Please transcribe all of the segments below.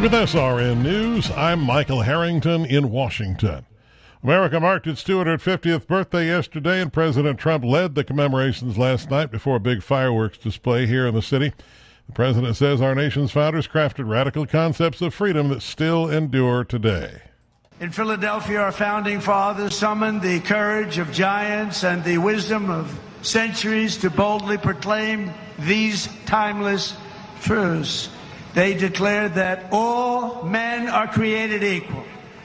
With SRN News, I'm Michael Harrington in Washington. America marked its 250th birthday yesterday, and President Trump led the commemorations last night before a big fireworks display here in the city. The president says our nation's founders crafted radical concepts of freedom that still endure today. In Philadelphia, our founding fathers summoned the courage of giants and the wisdom of centuries to boldly proclaim these timeless truths. They declared that all men are created equal,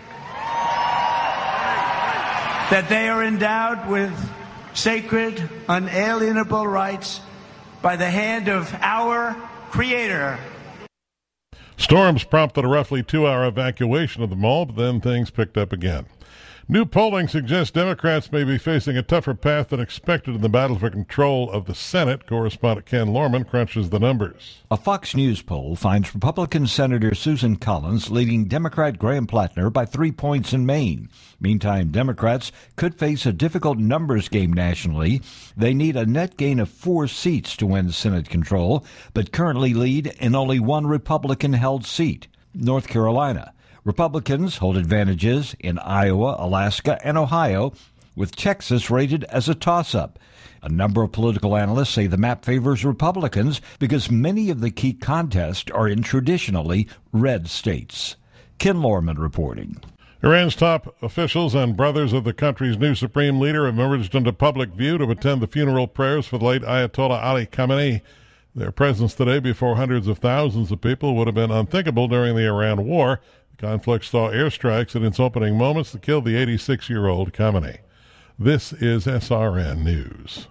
that they are endowed with sacred, unalienable rights by the hand of our Creator. Storms prompted a roughly 2-hour evacuation of the mall, but then things picked up again. New polling suggests Democrats may be facing a tougher path than expected in the battle for control of the Senate. Correspondent Ken Lorman crunches the numbers. A Fox News poll finds Republican Senator Susan Collins leading Democrat Graham Plattner by 3 points in Maine. Meantime, Democrats could face a difficult numbers game nationally. They need a net gain of 4 seats to win Senate control, but currently lead in only one Republican-held seat, North Carolina. Republicans hold advantages in Iowa, Alaska, and Ohio, with Texas rated as a toss-up. A number of political analysts say the map favors Republicans because many of the key contests are in traditionally red states. Ken Lorman reporting. Iran's top officials and brothers of the country's new supreme leader emerged into public view to attend the funeral prayers for the late Ayatollah Ali Khamenei. Their presence today before hundreds of thousands of people would have been unthinkable during the Iran war. The conflict saw airstrikes in its opening moments that killed the 86-year-old Khamenei. This is SRN News.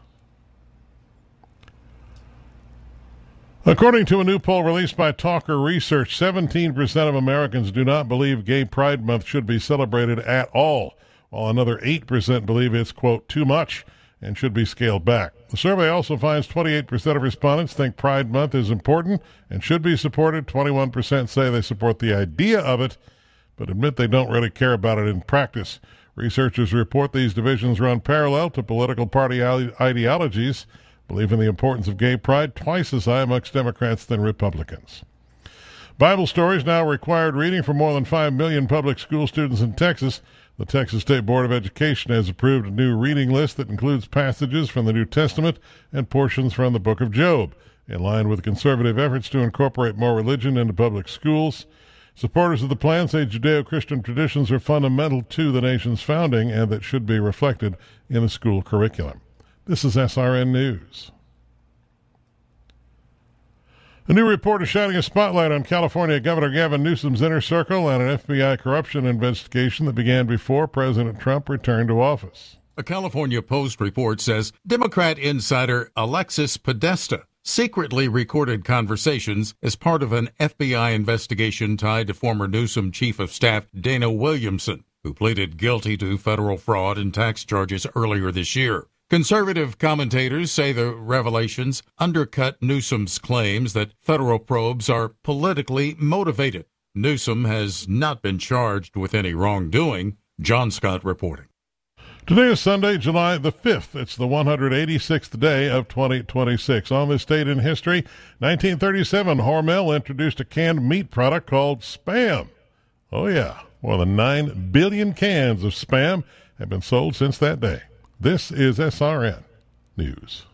According to a new poll released by Talker Research, 17% of Americans do not believe Gay Pride Month should be celebrated at all, while another 8% believe it's, quote, too much and should be scaled back. The survey also finds 28% of respondents think Pride Month is important and should be supported. 21% say they support the idea of it, but admit they don't really care about it in practice. Researchers report these divisions run parallel to political party ideologies, believe in the importance of gay pride twice as high amongst Democrats than Republicans. Bible stories now required reading for more than 5 million public school students in Texas. The Texas State Board of Education has approved a new reading list that includes passages from the New Testament and portions from the book of Job, in line with conservative efforts to incorporate more religion into public schools. Supporters of the plan say Judeo-Christian traditions are fundamental to the nation's founding and that should be reflected in the school curriculum. This is SRN News. A new report is shining a spotlight on California Governor Gavin Newsom's inner circle and an FBI corruption investigation that began before President Trump returned to office. A California Post report says Democrat insider Alexis Podesta secretly recorded conversations as part of an FBI investigation tied to former Newsom Chief of Staff Dana Williamson, who pleaded guilty to federal fraud and tax charges earlier this year. Conservative commentators say the revelations undercut Newsom's claims that federal probes are politically motivated. Newsom has not been charged with any wrongdoing. John Scott reporting. Today is Sunday, July the 5th. It's the 186th day of 2026. On this date in history, 1937, Hormel introduced a canned meat product called Spam. Oh, yeah. More than 9 billion cans of Spam have been sold since that day. This is SRN News.